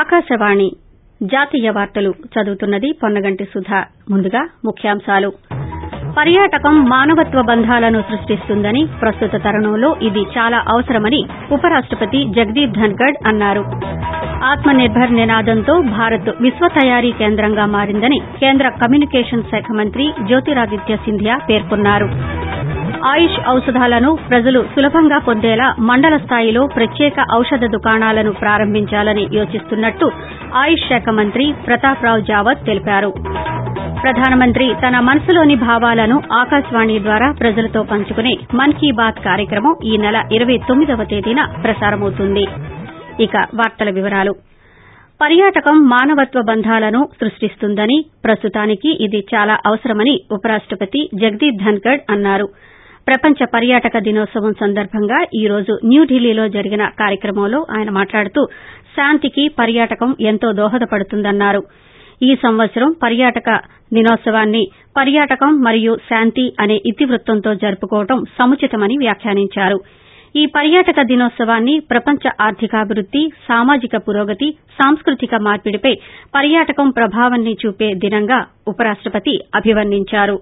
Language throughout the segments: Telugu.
ఆకాశవాణి జాతీయ వార్తలు చదువుతున్నది పొన్నగంటి సుధ. ముందుగా ముఖ్యాంశాలు. పర్యాటకం మానవత్వ బంధాలను సృష్టిస్తుందని, ప్రస్తుత తరుణంలో ఇది చాలా అవసరమని ఉపరాష్టపతి జగదీప్ ధన్కడ్ అన్నారు. ఆత్మ నిర్బర్ నినాదంతో భారత్ విశ్వ తయారీ కేంద్రంగా మారిందని కేంద్ర కమ్యూనికేషన్ శాఖ మంత్రి జ్యోతిరాదిత్య సింధియా పేర్కొన్నారు. ఆయుష్ ఔషధాలను ప్రజలు సులభంగా పొందేలా మండల స్థాయిలో ప్రత్యేక ఔషధ దుకాణాలను ప్రారంభించాలని యోచిస్తున్నట్టు ఆయుష్ శాఖ మంత్రి ప్రతాప్ రావ్ జావత్ తెలిపారు. ప్రధానమంత్రి తన మనసులోని భావాలను ఆకాశవాణి ద్వారా ప్రజలతో పంచుకునే మన్ కీ బాత్ కార్యక్రమం ఈ నెల 29వ తేదీన ప్రసారమవుతుంది. ఇక వార్తల వివరాలు. పర్యాటకం మానవత్వ బంధాలను సృష్టిస్తుందని, ప్రస్తుతానికి ఇది చాలా అవసరమని ఉపరాష్టపతి జగదీప్ ధన్కడ్ అన్నారు. ప్రపంచ పర్యాటక దినోత్సవం సందర్భంగా ఈ రోజు న్యూఢిల్లీలో జరిగిన కార్యక్రమంలో ఆయన మాట్లాడుతూ శాంతికి పర్యాటకం ఎంతో దోహదపడుతుందన్నారు. ఈ సంవత్సరం పర్యాటక దినోత్సవాన్ని పర్యాటకం మరియు శాంతి అనే ఇతివృత్తంతో జరుపుకోవడం సముచితమని వ్యాఖ్యానించారు. ఈ పర్యాటక దినోత్సవాన్ని ప్రపంచ ఆర్థికాభివృద్ది, సామాజిక పురోగతి, సాంస్కృతిక మార్పిడిపై పర్యాటకం ప్రభావాన్ని చూపే దినంగా ఉపరాష్టపతి అభివర్ణించారు.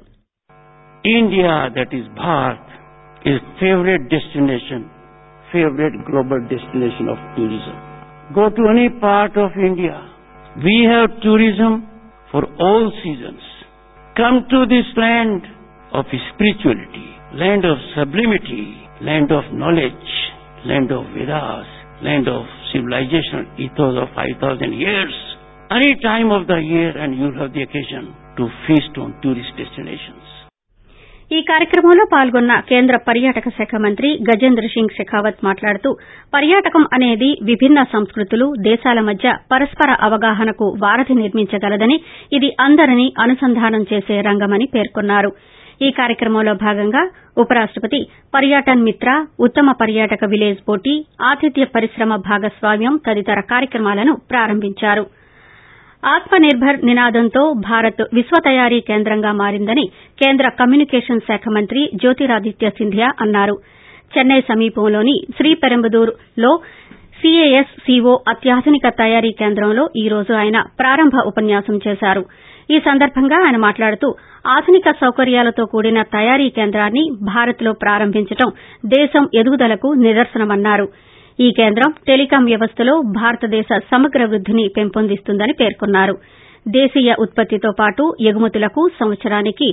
India, that is Bharat, is favorite destination, favorite global destination of tourism. Go to any part of India. We have tourism for all seasons. Come to this land of spirituality, land of sublimity, land of knowledge, land of Vedas, land of civilization, ethos of 5,000 years. Any time of the year and you have the occasion to feast on tourist destinations. ఈ కార్యక్రమంలో పాల్గొన్న కేంద్ర పర్యాటక శాఖ మంత్రి గజేంద్ర సింగ్ షెకావత్ మాట్లాడుతూ పర్యాటకం అనేది విభిన్న సంస్కృతులు, దేశాల మధ్య పరస్పర అవగాహనకు వారధి నిర్మించగలదని, ఇది అందరినీ అనుసంధానం చేసే రంగమని పేర్కొన్నారు. ఈ కార్యక్రమంలో భాగంగా ఉపరాష్టపతి పర్యాటన్ మిత్ర, ఉత్తమ పర్యాటక విలేజ్ పోటీ, ఆతిథ్య పరిశ్రమ భాగస్వామ్యం తదితర కార్యక్రమాలను ప్రారంభించారు. ఆత్మ నిర్బర్ నినాదంతో భారత్ విశ్వ తయారీ కేంద్రంగా మారిందని కేంద్ర కమ్యూనికేషన్ శాఖ మంత్రి జ్యోతిరాదిత్య సింధియా అన్నారు. చెన్నై సమీపంలోని శ్రీపెరంబదూర్లో CASCO అత్యాధునిక తయారీ కేంద్రంలో ఈ రోజు ఆయన ప్రారంభ ఉపన్యాసం చేశారు. ఈ సందర్భంగా ఆయన మాట్లాడుతూ ఆధునిక సౌకర్యాలతో కూడిన తయారీ కేంద్రాన్ని భారత్లో ప్రారంభించడం దేశం ఎదుగుదలకు నిదర్శనమన్నారు. ఈ కేంద్రం టెలికాం వ్యవస్థలో భారతదేశ సమగ్ర వృద్దిని పెంపొందిస్తుందని పేర్కొన్నారు. దేశీయ ఉత్పత్తితో పాటు ఎగుమతులకు సంవత్సరానికి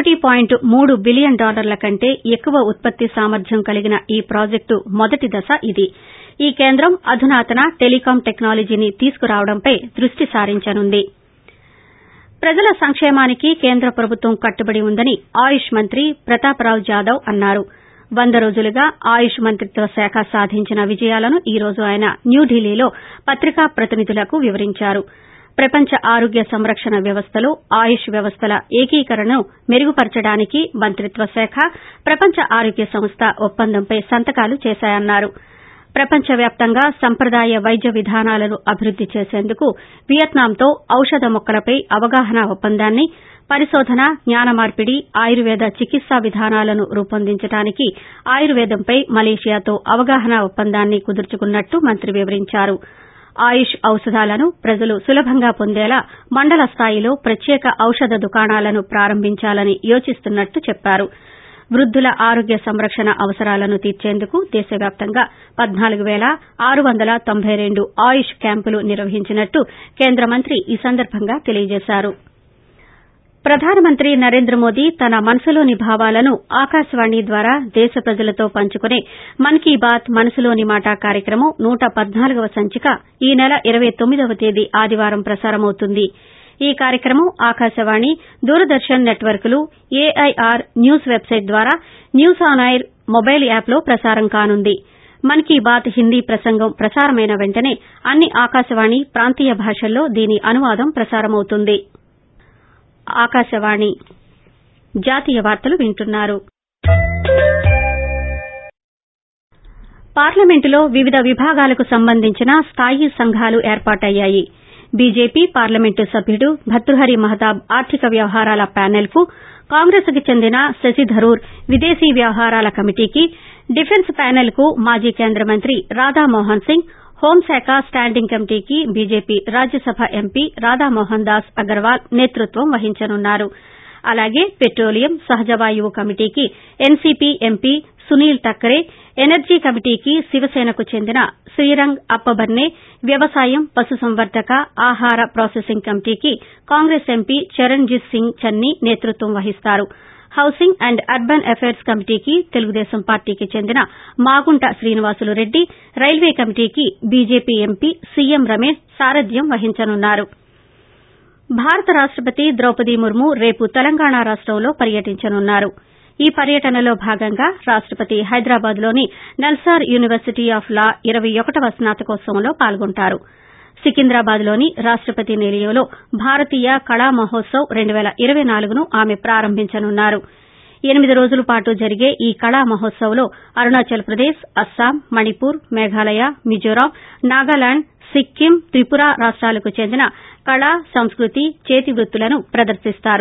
$1.3 బిలియన్ కంటే ఎక్కువ ఉత్పత్తి సామర్థ్యం కలిగిన ఈ ప్రాజెక్టు మొదటి దశ ఇది. ఈ కేంద్రం అధునాతన టెలికాం టెక్నాలజీని తీసుకురావడంపై దృష్టి సారించనుంది. ప్రజల సంక్షేమానికి కేంద్ర ప్రభుత్వం కట్టుబడి ఉందని ఆయుష్ మంత్రి ప్రతాప్ రావ్ జాదవ్ అన్నారు. 100 రోజులుగా ఆయుష్ మంత్రిత్వ శాఖ సాధించిన విజయాలను ఈ రోజు ఆయన న్యూఢిల్లీలో పత్రికా ప్రతినిధులకు వివరించారు. ప్రపంచ ఆరోగ్య సంరక్షణ వ్యవస్థలో ఆయుష్ వ్యవస్థల ఏకీకరణను మెరుగుపరచడానికి మంత్రిత్వ శాఖ, ప్రపంచ ఆరోగ్య సంస్థ ఒప్పందంపై సంతకాలు చేశాయన్నారు. ప్రపంచ వ్యాప్తంగా సంప్రదాయ వైద్య విధానాలను అభివృద్ది చేసేందుకు వియత్నాంతో ఔషధ మొక్కలపై అవగాహన ఒప్పందాన్ని, పరిశోధన, జ్ఞాన మార్పిడి, ఆయుర్వేద చికిత్సా విధానాలను రూపొందించడానికి ఆయుర్వేదంపై మలేషియాతో అవగాహన ఒప్పందాన్ని కుదుర్చుకున్నట్టు మంత్రి వివరించారు. ఆయుష్ ఔషధాలను ప్రజలు సులభంగా పొందేలా మండల స్థాయిలో ప్రత్యేక ఔషధ దుకాణాలను ప్రారంభించాలని యోచిస్తున్నట్టు చెప్పారు. వృద్దుల ఆరోగ్య సంరక్షణ అవసరాలను తీర్చేందుకు దేశవ్యాప్తంగా 14,692 ఆయుష్ క్యాంపులు నిర్వహించినట్టు కేంద్ర మంత్రి ఈ సందర్భంగా తెలియజేశారు. ప్రధానమంత్రి నరేంద్ర మోదీ తన మనసులోని భావాలను ఆకాశవాణి ద్వారా దేశ ప్రజలతో పంచుకునే మన్ కీ బాత్ మనసులోని మాట కార్యక్రమం 114వ సంచిక ఈ నెల 29వ తేదీ ఆదివారం ప్రసారమవుతుంది. ఈ కార్యక్రమం ఆకాశవాణి, దూరదర్శన్ నెట్వర్క్లు, AIR న్యూస్ వెబ్సైట్ ద్వారా న్యూస్ ఆన్ ఎయిర్ మొబైల్ యాప్లో ప్రసారం కానుంది. మన్ కీ బాత్ హిందీ ప్రసంగం ప్రసారమైన వెంటనే అన్ని ఆకాశవాణి ప్రాంతీయ భాషల్లో దీని అనువాదం ప్రసారమవుతుంది. ఆకాశవాణి జాతీయ వార్తలు వింటున్నారు. పార్లమెంటులో వివిధ విభాగాలకు సంబంధించిన స్థాయి సంఘాలు ఏర్పాటయ్యాయి. బీజేపీ పార్లమెంటు సభ్యుడు భర్తృహరి మహతాబ్ ఆర్థిక వ్యవహారాల ప్యానెల్కు, కాంగ్రెస్కు చెందిన శశి థరూర్ విదేశీ వ్యవహారాల కమిటీకి, డిఫెన్స్ ప్యానెల్కు మాజీ కేంద్ర మంత్రి రాధామోహన్ సింగ్, హోంశాఖ స్టాండింగ్ కమిటీకి బీజేపీ రాజ్యసభ ఎంపీ రాధామోహన్ దాస్ అగర్వాల్ నేతృత్వం వహించనున్నారు. అలాగే పెట్రోలియం, సహజవాయువు కమిటీకి NCP MP Sunil Tatkare, energy కమిటీకి శివసేనకు చెందిన శ్రీరంగ్ అప్పబర్నే, వ్యవసాయం, పశుసంవర్ధక, ఆహార ప్రాసెసింగ్ కమిటీకి కాంగ్రెస్ ఎంపీ చరణ్జీత్ సింగ్ చన్నీ నేతృత్వం వహిస్తారు. హౌసింగ్ అండ్ అర్బన్ అపైర్స్ కమిటీకి తెలుగుదేశం పార్టీకి చెందిన మాగుంట శ్రీనివాసులు రెడ్డి, రైల్వే కమిటీకి బీజేపీ ఎంపీ సీఎం రమేష్ సారథ్యం వహించనున్నారు. భారత రాష్టపతి ద్రౌపది ముర్ము రేపు తెలంగాణ రాష్టంలో పర్యటించనున్నారు. ఈ పర్యటనలో భాగంగా రాష్టపతి హైదరాబాద్లోని నల్సార్ యూనివర్సిటీ ఆఫ్ లా 21వ స్నాతకోత్సవంలో పాల్గొంటారు. సికింద్రాబాద్లోని రాష్టపతి నిలయంలో భారతీయ కళా మహోత్సవ్ 2024ను ఆమె ప్రారంభించనున్నారు. 8 రోజుల పాటు జరిగే ఈ కళా మహోత్సవ్లో అరుణాచల్ ప్రదేశ్, అస్సాం, మణిపూర్, మేఘాలయ, మిజోరాం, నాగాలాండ్, సిక్కిం, త్రిపుర రాష్టాలకు చెందిన కళ, సంస్కృతి, చేతి వృత్తులను ప్రదర్శిస్తారు.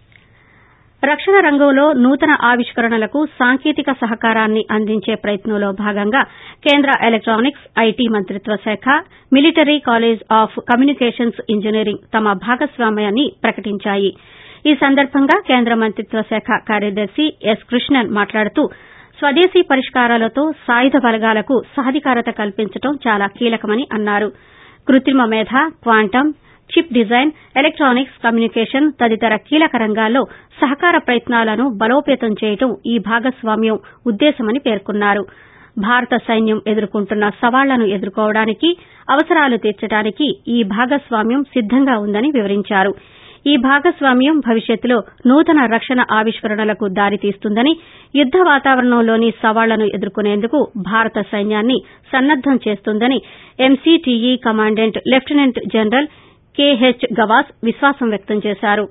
రక్షణ రంగంలో నూతన ఆవిష్కరణలకు సాంకేతిక సహకారాన్ని అందించే ప్రయత్నంలో భాగంగా కేంద్ర ఎలక్టానిక్స్, ఐటీ మంత్రిత్వ శాఖ, military college of communications engineering తమ భాగస్వామ్యాన్ని ప్రకటించాయి. ఈ సందర్భంగా కేంద్ర మంత్రిత్వ శాఖ కార్యదర్శి ఎస్ కృష్ణన్ మాట్లాడుతూ స్వదేశీ పరిష్కారాలతో సాయుధ బలగాలకు సాధికారత కల్పించడం చాలా కీలకమని అన్నారు. కృత్రిమ మేధ, quantum, chip design, electronics, communication తదితర కీలక రంగాల్లో సహకార ప్రయత్నాలను బలోపేతం చేయడం ఈ భాగస్వామ్యం ఉద్దేశమని పేర్కొన్నారు. భారత సైన్యం ఎదుర్కొంటున్న సవాళ్లను ఎదుర్కోవడానికి, అవసరాలు తీర్చడానికి ఈ భాగస్వామ్యం సిద్దంగా ఉందని వివరించారు. ఈ భాగస్వామ్యం భవిష్యత్తులో నూతన రక్షణ ఆవిష్కరణలకు దారితీస్తుందని, యుద్ద వాతావరణంలోని సవాళ్లను ఎదుర్కొనేందుకు భారత సైన్యాన్ని సన్నద్దం చేస్తుందని MCTE commandant lieutenant general KH Gawas విశ్వాసం వ్యక్తం చేశారు.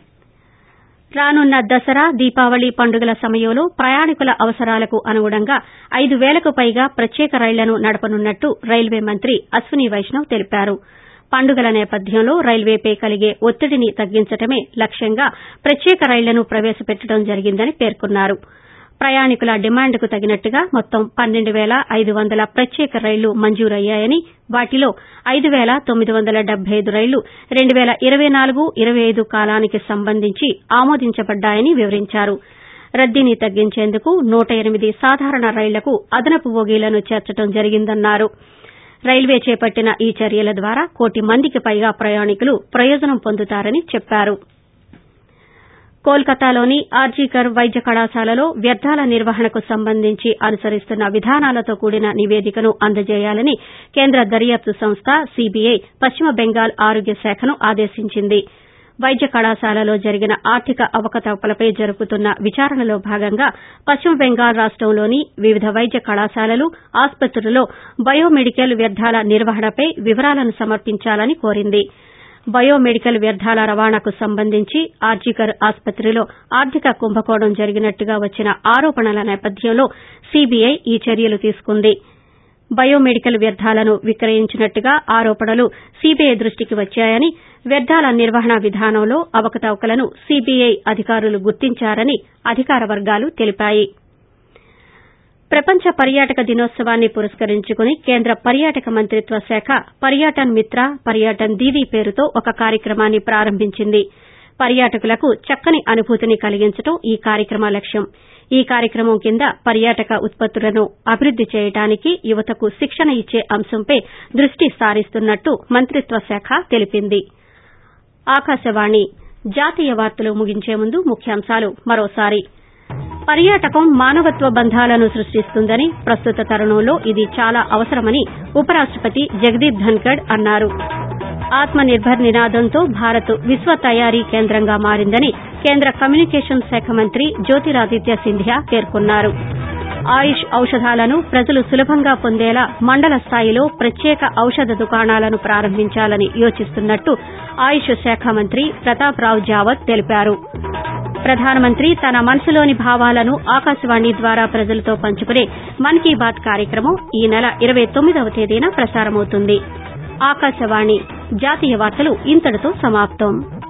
రానున్న దసరా, దీపావళి పండుగల సమయంలో ప్రయాణికుల అవసరాలకు అనుగుణంగా 5,000కు పైగా ప్రత్యేక రైళ్లను నడపనున్నట్టు రైల్వే మంత్రి అశ్విని వైష్ణవ్ తెలిపారు. పండుగల నేపథ్యంలో రైల్వేపై కలిగే ఒత్తిడిని తగ్గించడమే లక్ష్యంగా ప్రత్యేక రైళ్లను ప్రవేశపెట్టడం జరిగిందని పేర్కొన్నారు. ప్రయాణికుల డిమాండ్కు తగినట్టుగా మొత్తం 12,500 ప్రత్యేక రైళ్లు మంజూరయ్యాయని, వాటిలో 5,975 రైళ్లు 2024-25 కాలానికి సంబంధించి ఆమోదించబడ్డాయని వివరించారు. రద్దీని తగ్గించేందుకు 108 సాధారణ రైళ్లకు అదనపు బోగీలను చేర్చడం జరిగిందన్నారు. రైల్వే చేపట్టిన ఈ చర్యల ద్వారా 1 కోటి మందికి పైగా ప్రయాణికులు ప్రయోజనం పొందుతారని చెప్పారు. కోల్కతాలోని ఆర్జీకర్ వైద్య కళాశాలలో వ్యర్థాల నిర్వహణకు సంబంధించి అనుసరిస్తున్న విధానాలతో కూడిన నివేదికను అందజేయాలని కేంద్ర దర్యాప్తు సంస్థ సీబీఐ పశ్చిమ బెంగాల్ ఆరోగ్య శాఖను ఆదేశించింది. వైద్య కళాశాలలో జరిగిన ఆర్థిక అవకతవకలపై జరుపుతున్న విచారణలో భాగంగా పశ్చిమ బెంగాల్ రాష్టంలోని వివిధ వైద్య కళాశాలలు, ఆస్పత్రులలో బయోమెడికల్ వ్యర్థాల నిర్వహణపై వివరాలను సమర్పించాలని కోరింది. బయోమెడికల్ వ్యర్థాల రవాణాకు సంబంధించి ఆర్జీకర్ ఆస్పత్రిలో ఆర్థిక కుంభకోణం జరిగినట్టుగా వచ్చిన ఆరోపణల నేపథ్యంలో సీబీఐ ఈ చర్యలు తీసుకుంది. బయోమెడికల్ వ్యర్థాలను విక్రయించినట్టుగా ఆరోపణలు సీబీఐ దృష్టికి వచ్చాయని, వ్యర్థాల నిర్వహణ విధానంలో అవకతవకలను సీబీఐ అధికారులు గుర్తించారని అధికార వర్గాలు తెలిపాయి. ప్రపంచ పర్యాటక దినోత్సవాన్ని పురస్కరించుకుని కేంద్ర పర్యాటక మంత్రిత్వ శాఖ పర్యాటన్ మిత్ర, పర్యాటన్ దీదీ పేరుతో ఒక కార్యక్రమాన్ని ప్రారంభించింది. పర్యాటకులకు చక్కని అనుభూతిని కలిగించడం ఈ కార్యక్రమ లక్ష్యం. ఈ కార్యక్రమం కింద పర్యాటక ఉత్పత్తులను అభివృద్ది చేయడానికి యువతకు శిక్షణ ఇచ్చే అంశంపై దృష్టి సారిస్తున్నట్టు మంత్రిత్వ శాఖ తెలిపింది. ఆకాశవాణి జాతీయ వార్తలు ముగించే ముందు ముఖ్యాంశాలు మరోసారి. పర్యాటకం మానవత్వ బంధాలను సృష్టిస్తుందని, ప్రస్తుత తరుణంలో ఇది చాలా అవసరమని ఉపరాష్టపతి జగదీప్ ధన్కడ్ అన్నారు. ఆత్మ నిర్భర్ నినాదంతో భారత్ విశ్వ తయారీ కేంద్రంగా మారిందని కేంద్ర కమ్యూనికేషన్ శాఖ మంత్రి జ్యోతిరాదిత్య సింధియా పేర్కొన్నారు. ఆయుష్ ఔషధాలను ప్రజలు సులభంగా పొందేలా మండల స్థాయిలో ప్రత్యేక ఔషధ దుకాణాలను ప్రారంభించాలని యోచిస్తున్నట్టు ఆయుష్ శాఖ మంత్రి ప్రతాప్ రావ్ జావత్ తెలిపారు. ప్రధానమంత్రి తన మనసులోని భావాలను ఆకాశవాణి ద్వారా ప్రజలతో పంచుకునే మన్ కీ బాత్ కార్యక్రమం ఈ నెల 29వ తేదీన ప్రసారమవుతుంది. ఆకాశవాణి జాతీయ వార్తలు ఇంతటితో సమాప్తం.